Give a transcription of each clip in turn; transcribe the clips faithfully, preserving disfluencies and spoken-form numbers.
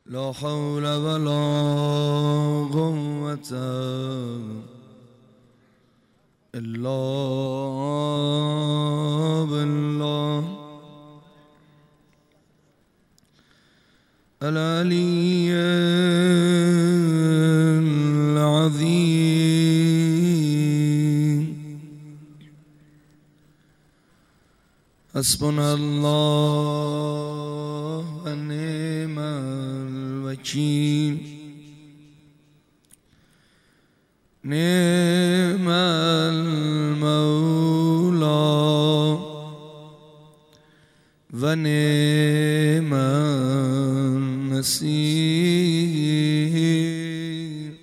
لا حول ولا قوة إلا بالله العلي العظيم. حسبنا الله ونعم الوكيل. نعم المولى ونعم النصير.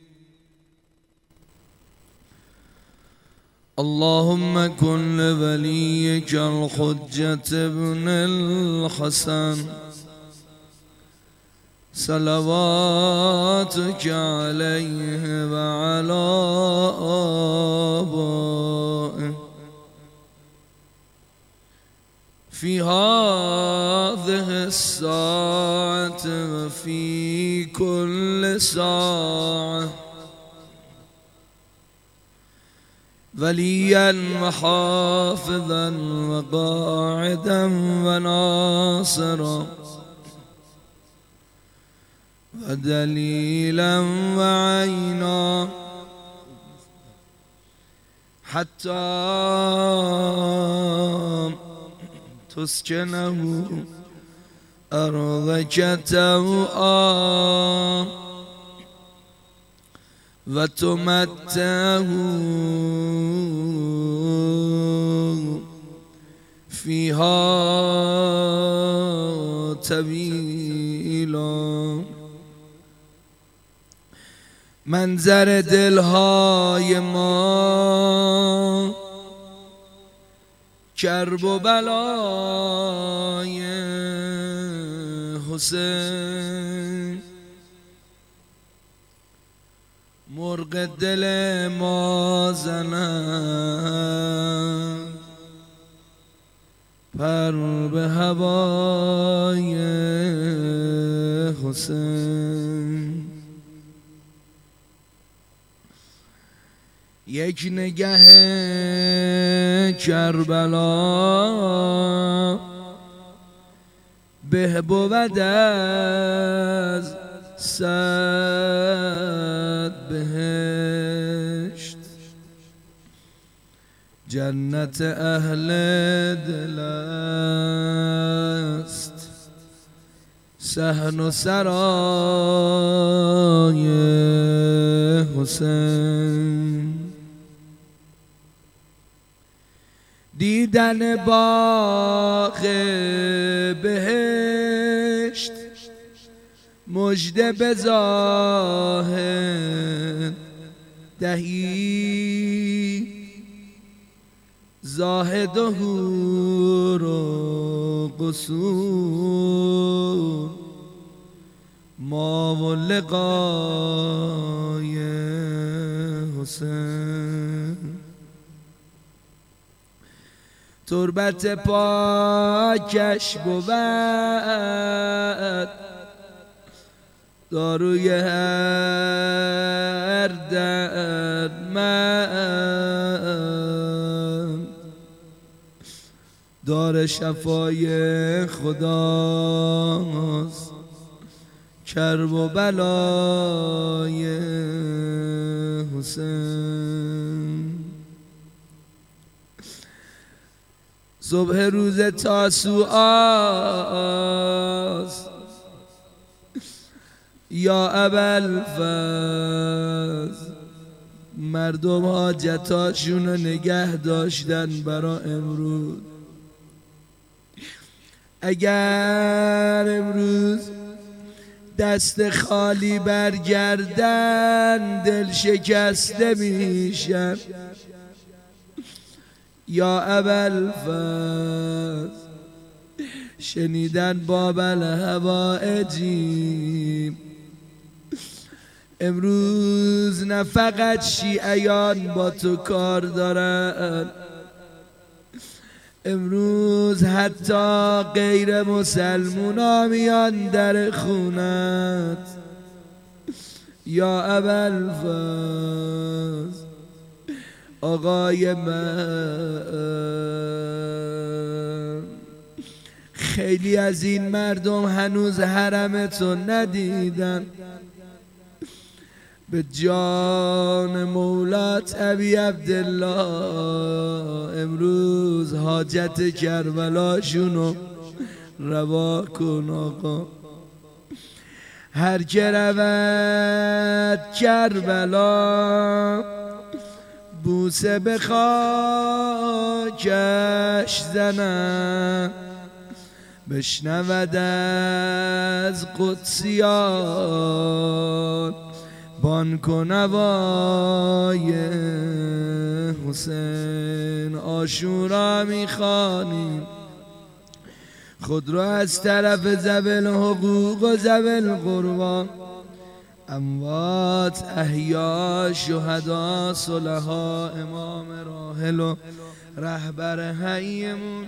اللهم كن لوليك الحجة ابن الحسن صلواتك عليه وعلى آبائه في هذه الساعة وفي كل ساعة وليا وحافظا وقاعدا وناصرا ودليلا وعينا حتى تسكنه أرضك توعا وتمتعه فيها طويلا. منظر دلهای ما کرب و بلای حسین مرغ دل ما زند پر به هوای حسین. یک نگه کربلا به بود از صد بهشت. جنت اهل دل است صحن و سرای حسین. دیدن باغ بهشت مژده به ظاهر دهی زاهد و حور و قصور ما و لقای حسین. تربت پاکش بود داروی هر دردمند. دار شفای خداست کرب و بلای حسین. صبح روز تاسوعاست یا ابوالفضل. مردم حاجتاشون رو نگه داشتن برا امروز. اگر امروز دست خالی برگردن دل شکسته میشن. یا ابوالفضل شنیدن باب الهوائجی. امروز نه فقط شیعیان با تو کار دارن، امروز حتی غیر مسلمونا میان در خونت یا ابوالفضل آقای من. خیلی از این مردم هنوز حرمتو ندیدن. به جان مولات ابی عبدالله امروز حاجت کربلاشونو روا کن آقا. هر که رود کربلا بوسه به خاکش زنم، بشنود از قدسیان بانگ و نوای حسین. عاشورا میخوانیم خود را از طرف ذوی حقوق و ذوی قربا، اموات احیا شهدا صلحا امام راحل و رهبر حیمون.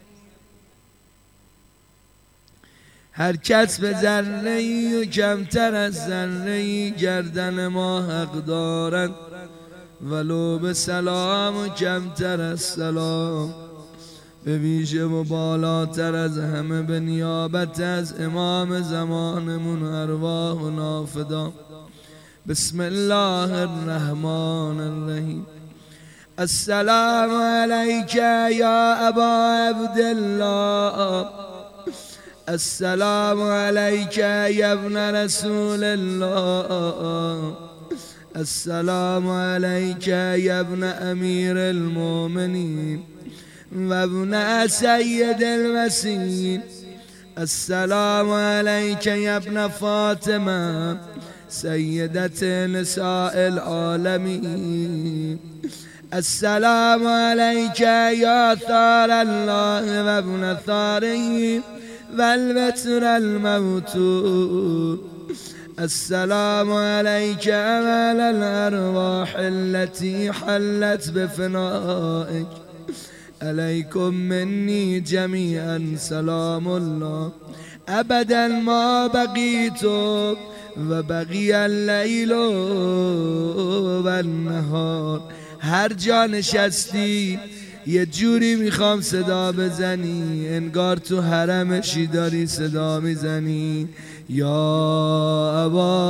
هر کس به ذره‌ای و کمتر از ذره‌ای گردن ما حق دارند، ولو به سلام و کمتر از سلام. به ویژه و بالاتر از همه به نیابت از امام زمانمون ارواح و نافدا. بسم الله الرحمن الرحیم. السلام علیک یا ابا عبدالله، السلام علیک یا ابن رسول الله، السلام علیک یا ابن امیر المؤمنین و ابن سید المسیح، السلام علیک یا ابن فاطمه سیدت نساء العالمین، السلام علیک یا ثار الله و ابن ثاره و البتر الموتور، السلام علیک اول الارواح التي حلت بفنائك، علیکم منی جمیعا سلام الله ابدا ما بقیت و بقی اللیل و النهار. هر جا نشستی یه جوری میخوام صدا بزنی انگار تو حرمشی داری صدا میزنی. یا ابا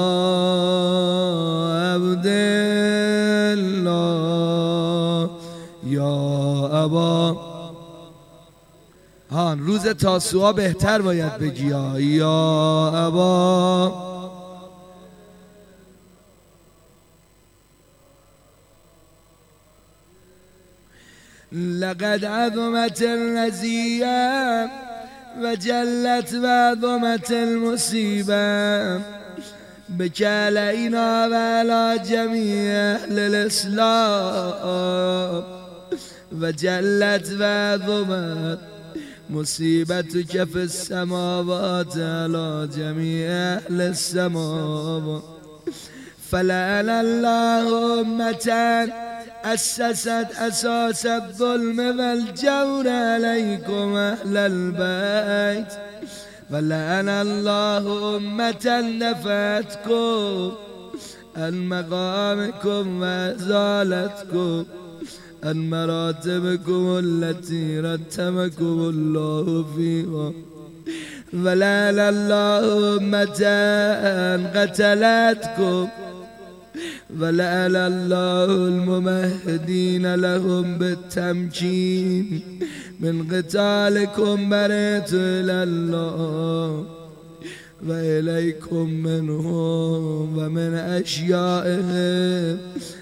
عبدالله، یا ابا. هان روز تاسوعا بهتر باید بگی یا ابا. لقد عظمت الرزیه و جلت و عظمت المصیبه بک علینا و علی جمیع اهل الاسلام و جلت و عظمت مصیبتک فی السماوات علی جمیع اهل السماوات. فلعن الله امة أسست أساس الظلم والجور عليكم أهل البيت، ولعن الله أمة نفعتكم عن مقامكم وأزالتكم عن مراتبكم التي رتبكم الله فيها، ولعن الله أمة قتلتكم، ولعن الله الممهدين لهم بالتمكين من قتالكم برئت إلى الله وإليكم منهم ومن أشيائهم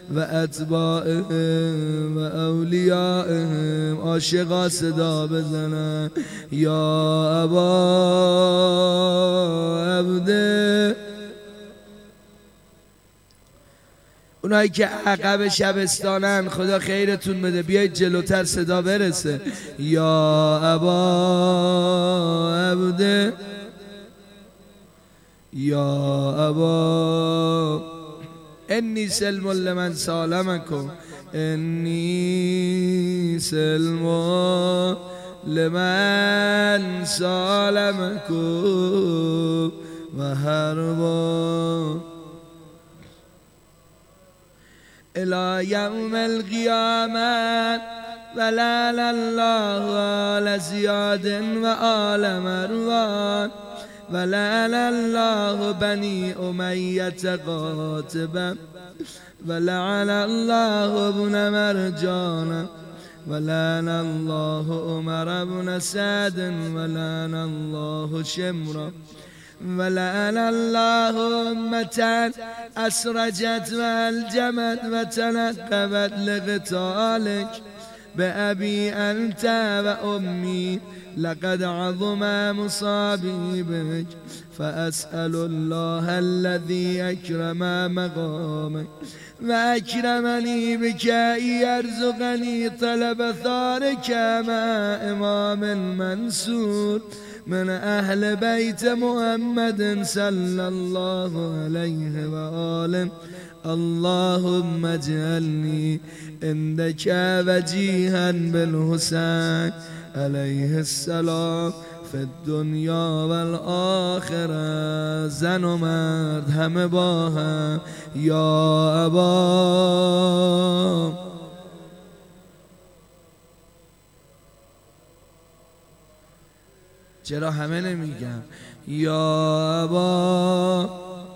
وأتباعهم وأوليائهم. عاشقا صدا بزنن یا ابا عبده. اونایی که عقب شبستانن خدا خیرتون بده، بیایید جلوتر صدا برسه. یا ابا عبده، یا ابا. انی سلم لمن سالمکم، انی سلم لمن سالمكم وهربوا إلى يوم القيامة ولعن الله آل زياد وآل مروان ولعن الله بني أمية قاتبا ولعن الله ابن مرجان ولعن الله عمر بن سعد ولعن الله شمرا ولعن الله أمة أسرجت وألجمت وتنقبت لقتالك بأبي أنت وأمي لقد عظم مصابي بك فأسأل الله الذي أكرم مقامك وأكرمني بك أن يرزقني طلب ثارك مع إمام منصور من أهل بيت محمد صلى الله عليه وآله. اللهم اجعلني عندك وجيها بالحسين عليه السلام في الدنیا والآخرة. زن و مرد همه با هم یا ابا. چرا همه نمیگم یا ابا؟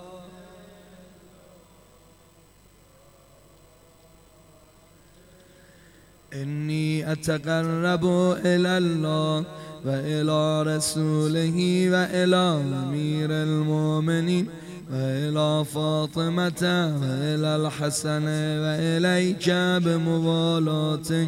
إني أتقرب إلى الله وإلى رسوله وإلى أمير المؤمنين وإلى فاطمة وإلى الحسن وإليك بموالاتك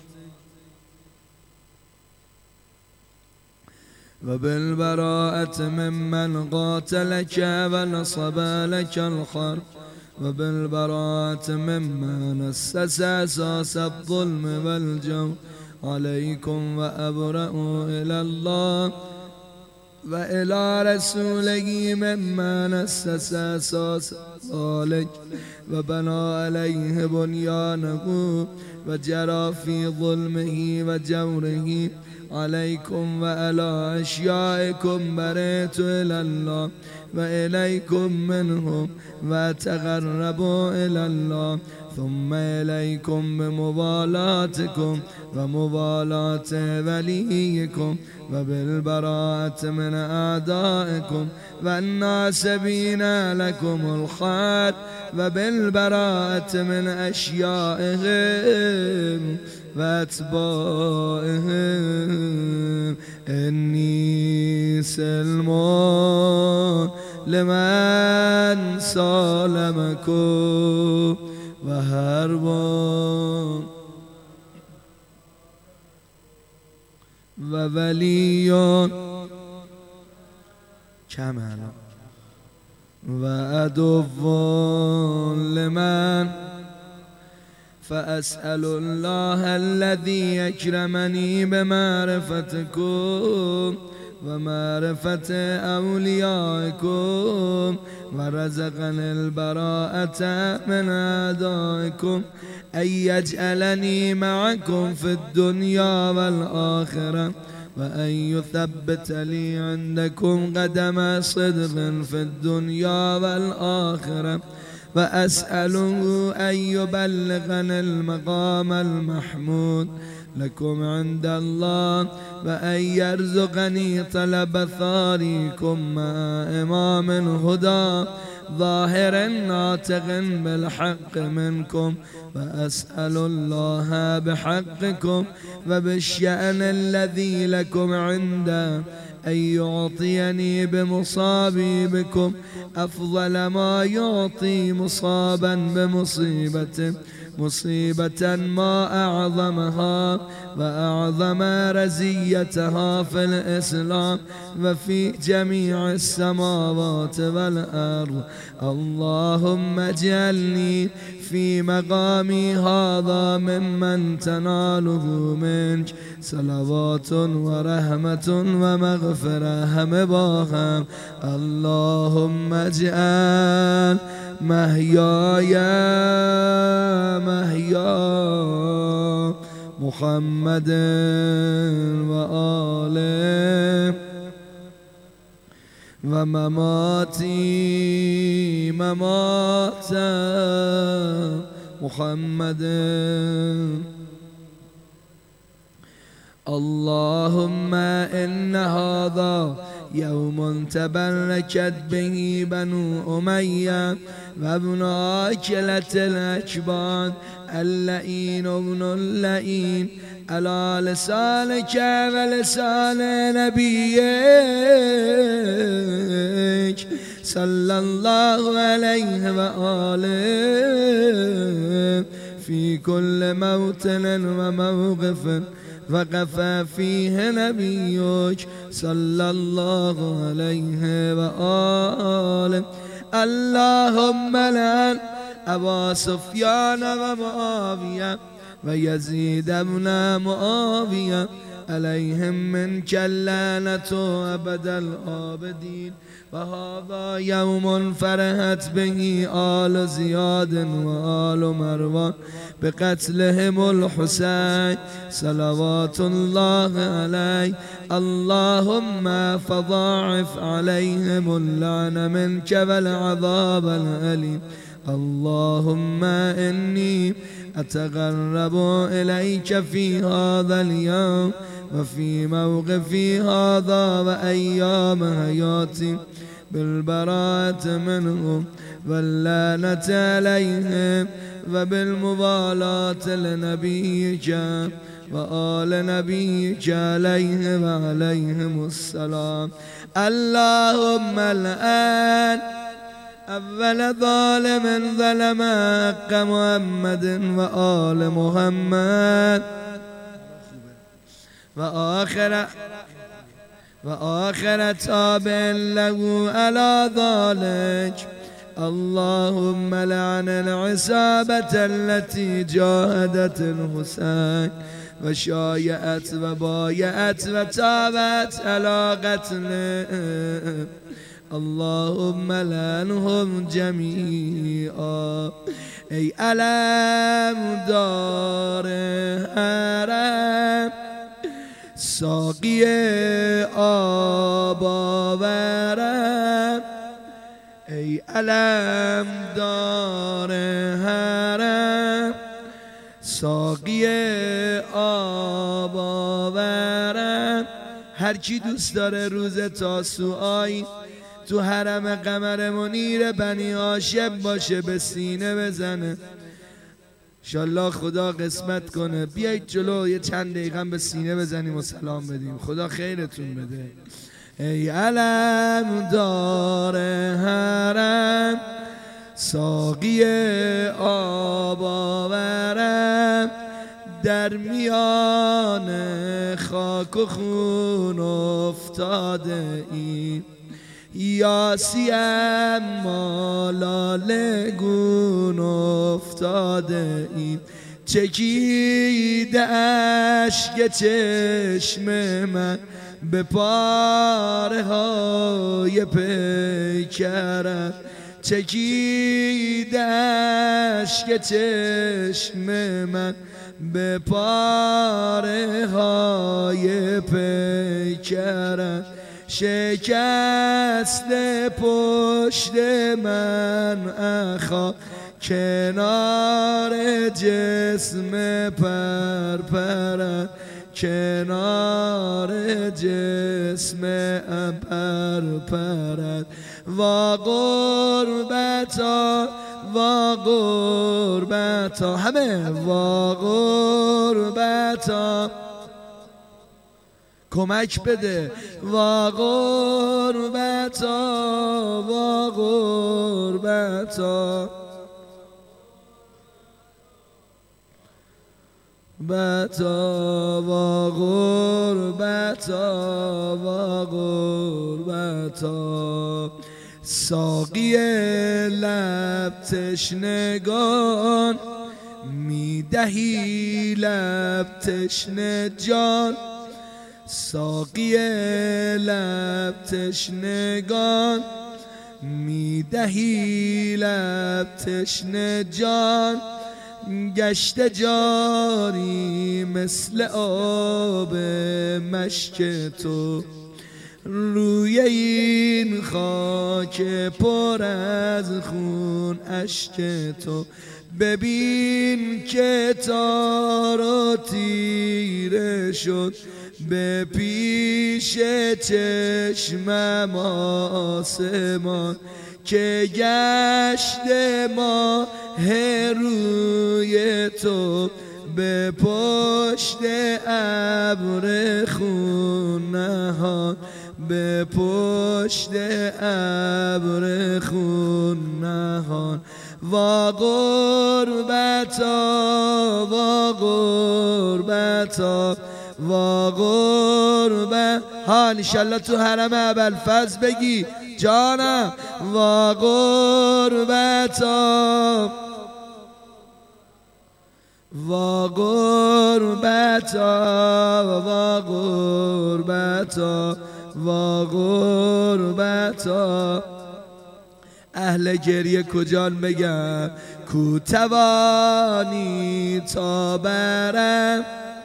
وبالبراءة ممن قاتلك ونصب لك الحرب وبالبراءة ممن أسس أساس الظلم والجور عليكم وأبرأ إلى الله وإلى رسوله ممن أسس أساس ذلك وبنى عليه بنيانه وجرى في ظلمه وجوره عليكم وعلى أشيائكم برئت إلى الله وإليكم منهم وتقربوا إلى الله ثم إليكم بمبالاتكم ومبالاة وليكم وبالبراءة من أعدائكم والناسبين لكم الخير وبالبراءة من أشيائهم وأتباعهم. إني سلم لمن سالمكم وهرب وولي كمال وعدو لمن فأسأل الله الذي أكرمني بمعرفتكم ومعرفة أوليائكم ورزقني البراءة من أعدائكم أن يجعلني معكم في الدنيا والآخرة وأن يثبت لي عندكم قدم صدق في الدنيا والآخرة وأسأله أن يبلغني المقام المحمود لكم عند الله وأن يرزقني طلب ثاريكم مع إمام الهدى ظاهر ناطق بالحق منكم وأسأل الله بحقكم وبالشأن الذي لكم عنده أن يعطيني بمصابي بكم أفضل ما يعطي مصابا بمصيبة مصيبة ما أعظمها وأعظم رزيتها في الإسلام وفي جميع السماوات والأرض. اللهم اجعلني في مقامي هذا ممن تناله منك صلوات ورحمة ومغفرة هم باهم. اللهم اجعل مهياي مهيا محمد و آله و مماتی ممات محمد. اللهم إن هذا يوم تبركت به بنو أمية وابن آكلة الأكباد اللئين ابن اللئين على لسانك ولسان نبيك صلى الله عليه وآله في كل موطن وموقف وقف فيه نبيك صلى الله عليه وآله. اللهم لعن أبا سفيان ومعاوية ويزيد بن معاوية عليهم منك اللعنة أبد الآبدين. وهذا يوم فرحت به آل زياد وآل مروان بقتلهم الحسين صلوات الله عليه. اللهم فضاعف عليهم اللعن منك والعذاب الأليم. اللهم إني أتقرب إليك في هذا اليوم وفي موقفي هذا وأيام حياتي بالبراءة منهم واللعنة عليهم وبالمبالاة لنبيك وآل نبيك عليه وعليهم السلام. اللهم الآن أول ظالم ظلم حق محمد وآل محمد وآخر وآخر تابع له على ذلك. اللهم لعن العصابة التي جاهدت الحسين وشايعت وبايعت وتابت على قتله. اللهم لعنهم جميعا. ای علم دار حرم ساقی آب آورم، ای علم دار حرم ساقی آب آورم. هر کی دوست داره روز تاسوعایی تو حرم قمر منیر بنی هاشم باشه به سینه بزنه. انشالله خدا قسمت کنه بیایید جلو یه چند دقیقه به سینه بزنیم و سلام بدیم. خدا خیرتون بده. ای علم دار حرم ساقی آب آورم، در میان خاک و خون افتاده ای، یاسی اما لاله گون افتاده ای، چکیده اشک چشم من به پاره های پیکرم، چکیده اشک چشم من به پاره های پیکرم، شکست پشت من اخا کنار جسم پرپرم، کنار جسم پرپرم. و غربتا و غربتا همه و غربتا کمک بده. و غربتا و غربتا بتا و غربتا و غربتا، ساقی لب تشنگان میدهی لب تشنه جان، ساقی لب تشنگان میدهی لب تشنه جان، گشته جاری مثل آب مشک تو، روی این خاک پر از خون اشک تو. ببین که تار و تیره شد به پیش چشمم آسمان، که گشته ماه روی تو به پشت ابر خون نهان، به پشت ابر خون نهان. وا غربتا وا غربتا وا غربت ها انشالله تو حرم ابوالفضل بگی جانم. وا غربتا وا غربتا وا غربتا وا غربتا. اهل گریه کجان بگم، کو توانی تا برم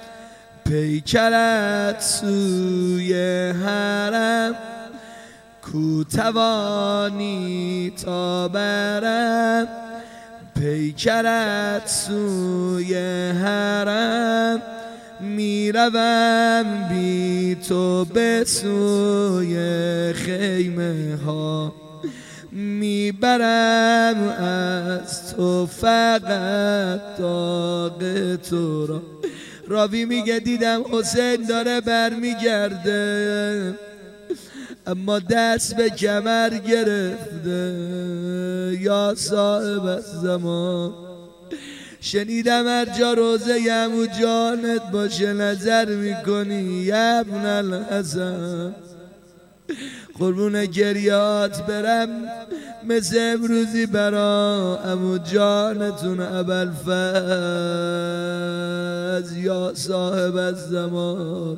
پیکرت سوی حرم، کو توانی تا برم پیکرت سوی حرم. میروم بی تو به سوی خیمه ها، میبرم از تو فقط داغ تو را. راوی میگه دیدم حسین داره برمیگرده اما دست به کمر گرفته. یا صاحب زمان شنیدم هر جا روزه عمو جانت باشه نظر میکنی یا ابن الحسن. قربون گریات برم مثل امروزی برا عمو جانتون ابوالفضل یا صاحب الزمان.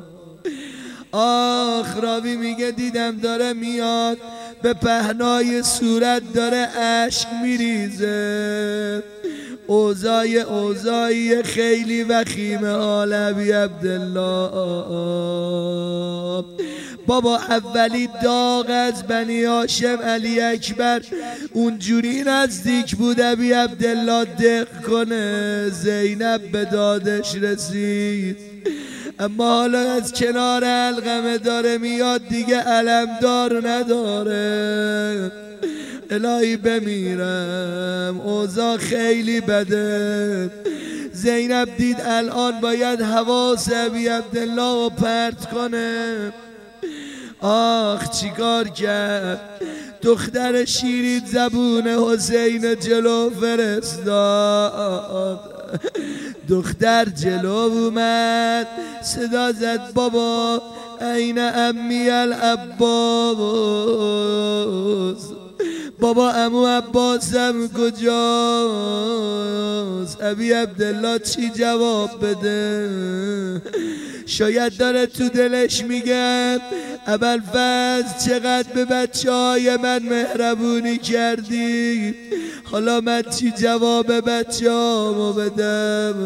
آخ راوی میگه دیدم داره میاد به پهنای صورت داره اشک میریزه. اوضای اوضای خیلی وخیم حال ابی عبدالله. بابا اولی داغ از بنی هاشم علی اکبر اونجوری نزدیک بود ابی عبدالله دق کنه، زینب به دادش رسید. اما حالا از کنار علقمه داره میاد دیگه علمدار نداره. الهی بمیرم اوضاع خیلی بده. زینب دید الان باید حواس ابی عبدالله رو پرت کنه. آخ چیکار کرد، دختر شیرین زبون حسین جلو فرستاد. دختر جلو اومد صدا زد بابا این امی العباس، بابا عمو عباسم کجاست؟ ابی عبدالله چی جواب بده؟ شاید داره تو دلش میگه ابوالفضل چقدر به بچه های من مهربونی کردی، حالا من چی جواب بچه هامو بدم؟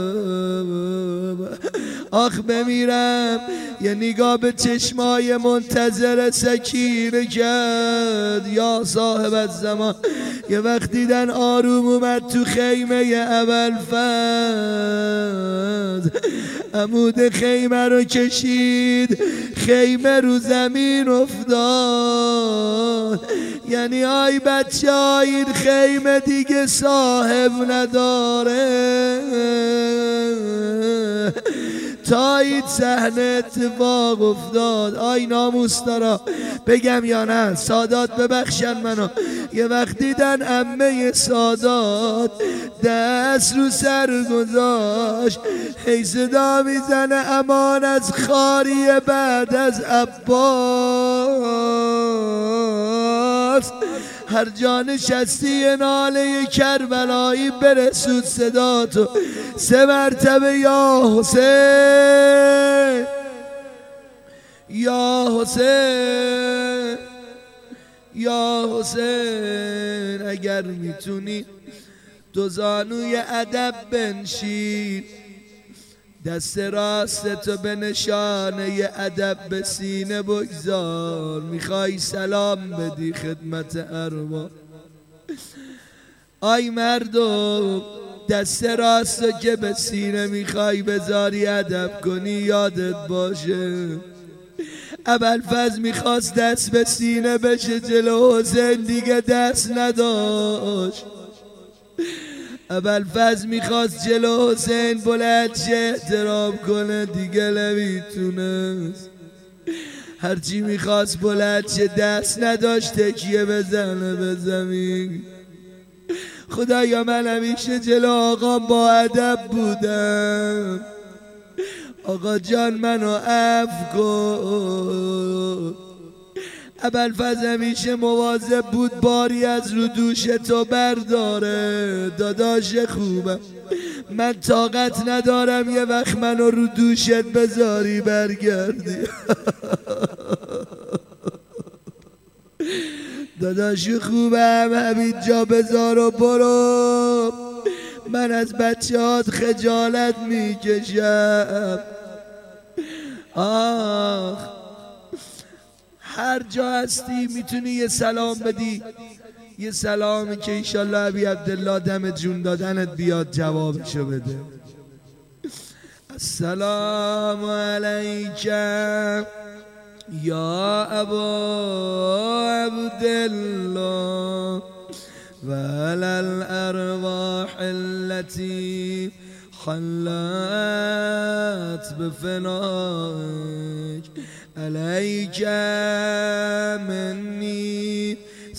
آخ بمیرم. یه نگاه به چشمای منتظر سکینه کرد یا صاحب الزمان. یه وقت دیدن آروم اومد تو خیمه ابوالفضل، عمود خیمه رو کشید، خیمه رو زمین افتاد. یعنی آی بچه های این خیمه دیگه صاحب نداره. تا این صحنه اتفاق افتاد. آی ناموسدارا بگم یا نه، سادات ببخشن منو. یه وقت دیدن عمه سادات دست رو سر گذاشت، هی صدا میزنه امان از خاری بعد از عباس. هر جا نشستی ناله کربلایی برسود صداتو سه مرتبه یا حسین یا حسین یا حسین. اگر میتونی دو زانوی ادب بنشین، دست راست تو به نشانه ادب به سینه بگذار. میخوای سلام بدی خدمت ارواح. آی مردم دست راستو که به سینه میخوای بذاری ادب کنی، یادت باشه ابوالفضل میخواست دست به سینه بشه جلو حسین، دیگه دست نداشت. ابوالفضل میخواست جلو حسین بلند شه احترام کنه، دیگه نمیتونست. هرچی میخواست بلند شه دست نداشت تکیه بزنه به زمین. خدایا من همیشه جلو آقام با ادب بودم، آقا جان منو عفو کن. ابوالفضل همیشه مواظب بود باری از رو دوش تو برداره. داداش خوبم من طاقت ندارم یه وقت منو رو دوشت بذاری برگردی. داداش خوبم همین جا بذار و برو، من از بچه‌هات خجالت میکشم. آخ هر جا هستی میتونی یه سلام بدی، یه سلامی که ایشالله ابی عبدالله دم جون دادنت بیاد جوابشو بده. السلام علیکم یا ابا عبدالله و علی الارواح التي خلت بفنائك علیک منی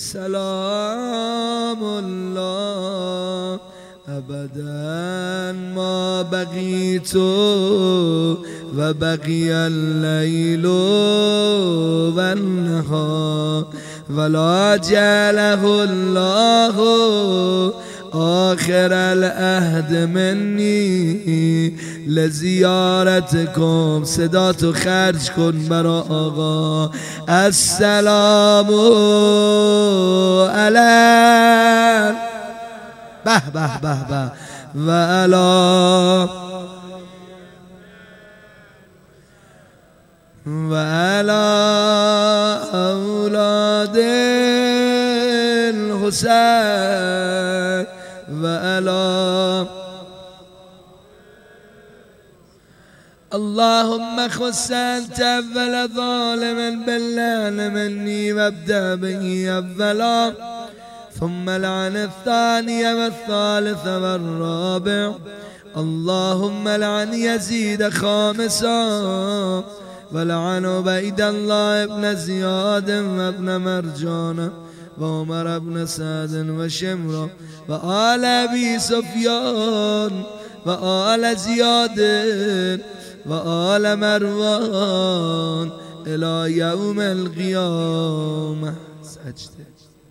سلام الله ابدا ما بقیت و بقی اللیل و النهار ولا جعله الله آخر العهد منی لزیارتکم. صدا تو خرج کن برا آقا. السلام علی به به به به و علی و علی اولاد الحسین و علی اللهم خص انت اول ظالم باللعن مني وابدأ به اولا ثم لعن الثاني والثالث والرابع. اللهم لعن يزيد خامسا ولعن عبيد الله بن زياد وابن مرجان وعمر بن سعد وشمر وآل أبي سفيان وآل زياد وآل مروان إلى يوم القيامة. سجده.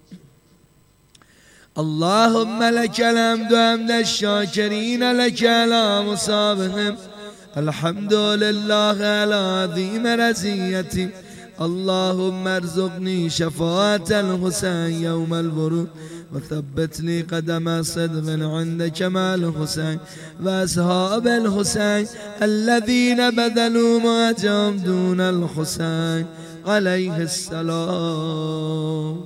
اللهم لك الحمد حمد الشاكرين لك على مصابهم. الحمد لله على عظيم رزيتي. اللهم ارزقني شفاعة الحسين يوم الورود وثبت لي قدم صدق عندك مع الحسين وأصحاب الحسين الذين بذلوا ما جام دون الحسين عليه السلام.